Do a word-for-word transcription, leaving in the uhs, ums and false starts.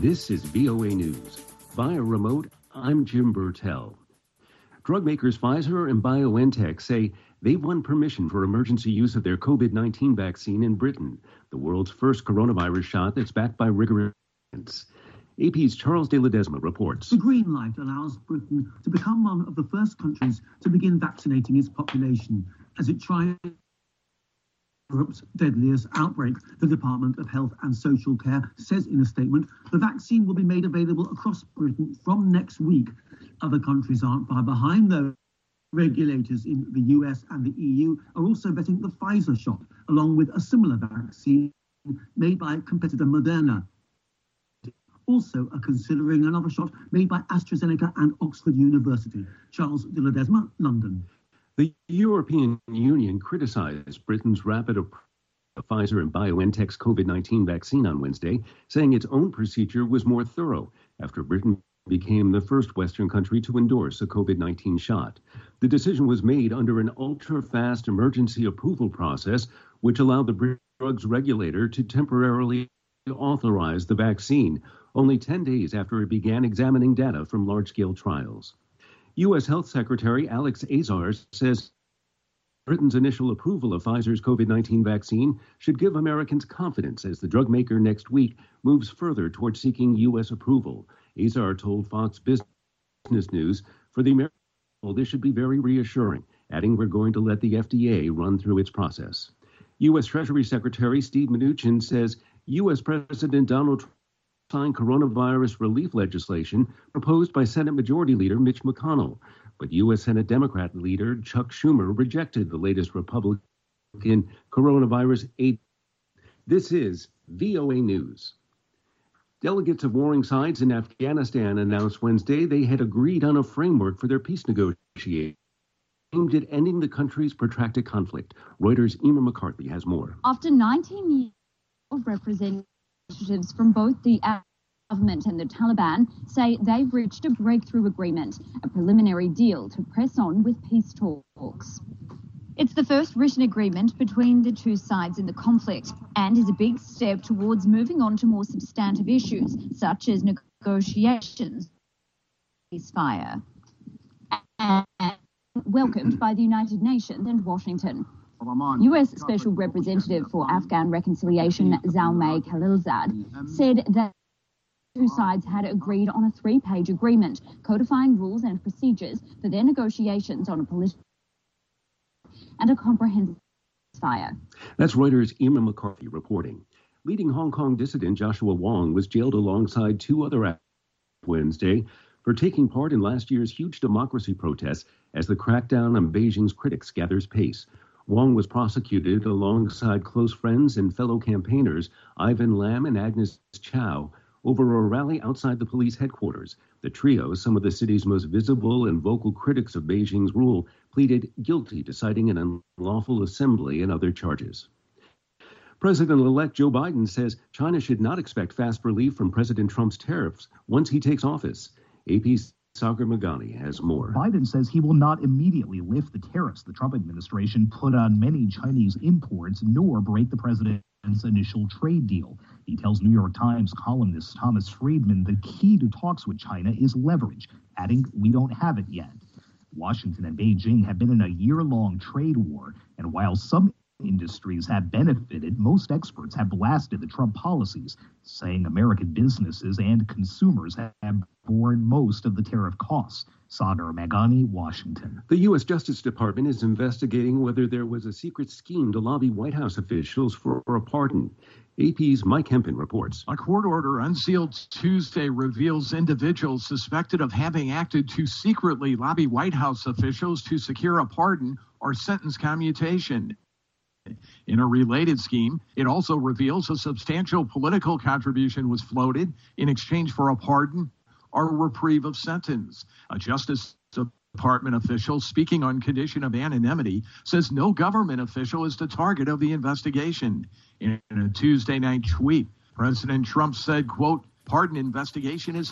This is V O A News. Via remote, I'm Jim Burtell. Drug makers Pfizer and BioNTech say they've won permission for emergency use of their COVID nineteen vaccine in Britain, the world's first coronavirus shot that's backed by rigorous science. A P's Charles de Ledesma reports. The green light allows Britain to become one of the first countries to begin vaccinating its population as it tries Europe's deadliest outbreak. The Department of Health and Social Care says in a statement the vaccine will be made available across Britain from next week. Other countries aren't far behind, though. Regulators in the U S and the E U are also vetting the Pfizer shot, along with a similar vaccine made by competitor Moderna. Also are considering another shot made by AstraZeneca and Oxford University. Charles de Ledesma, London. The European Union criticized Britain's rapid approval of Pfizer and BioNTech's COVID nineteen vaccine on Wednesday, saying its own procedure was more thorough after Britain became the first Western country to endorse a COVID nineteen shot. The decision was made under an ultra-fast emergency approval process, which allowed the drugs regulator to temporarily authorize the vaccine, only ten days after it began examining data from large-scale trials. U S Health Secretary Alex Azar says Britain's initial approval of Pfizer's COVID nineteen vaccine should give Americans confidence as the drug maker next week moves further toward seeking U S approval. Azar told Fox Business News, for the American people, this should be very reassuring, adding we're going to let the F D A run through its process. U S Treasury Secretary Steve Mnuchin says U S President Donald Trump signed coronavirus relief legislation proposed by Senate Majority Leader Mitch McConnell, but U S Senate Democrat leader Chuck Schumer rejected the latest Republican coronavirus aid. This is V O A News. Delegates of warring sides in Afghanistan announced Wednesday they had agreed on a framework for their peace negotiations aimed at ending the country's protracted conflict. Reuters' Emer McCarthy has more. After nineteen years of representatives from both the government and the Taliban say they've reached a breakthrough agreement, a preliminary deal to press on with peace talks. It's the first written agreement between the two sides in the conflict and is a big step towards moving on to more substantive issues, such as negotiations, ceasefire, and welcomed by the United Nations and Washington. U S Special Representative for Afghan Reconciliation Zalmay Khalilzad said that two sides had agreed on a three-page agreement codifying rules and procedures for their negotiations on a political and a comprehensive ceasefire. That's Reuters' Emer McCarthy reporting. Leading Hong Kong dissident Joshua Wong was jailed alongside two other activists Wednesday for taking part in last year's huge democracy protests as the crackdown on Beijing's critics gathers pace. Wong was prosecuted alongside close friends and fellow campaigners Ivan Lam and Agnes Chow over a rally outside the police headquarters. The trio, some of the city's most visible and vocal critics of Beijing's rule, pleaded guilty to citing an unlawful assembly and other charges. President-elect Joe Biden says China should not expect fast relief from President Trump's tariffs once he takes office. A P's Sagar Meghani has more. Biden says he will not immediately lift the tariffs the Trump administration put on many Chinese imports, nor break the president's initial trade deal. He tells New York Times columnist Thomas Friedman the key to talks with China is leverage, adding, "We don't have it yet." Washington and Beijing have been in a year-long trade war, and while some industries have benefited, most experts have blasted the Trump policies, saying American businesses and consumers have borne most of the tariff costs. Sagar Meghani, Washington. The U S Justice Department is investigating whether there was a secret scheme to lobby White House officials for a pardon. A P's Mike Hempin reports. A court order unsealed Tuesday reveals individuals suspected of having acted to secretly lobby White House officials to secure a pardon or sentence commutation. In a related scheme, it also reveals a substantial political contribution was floated in exchange for a pardon or reprieve of sentence. A Justice Department official speaking on condition of anonymity says no government official is the target of the investigation. In a Tuesday night tweet, President Trump said, quote, "Pardon investigation is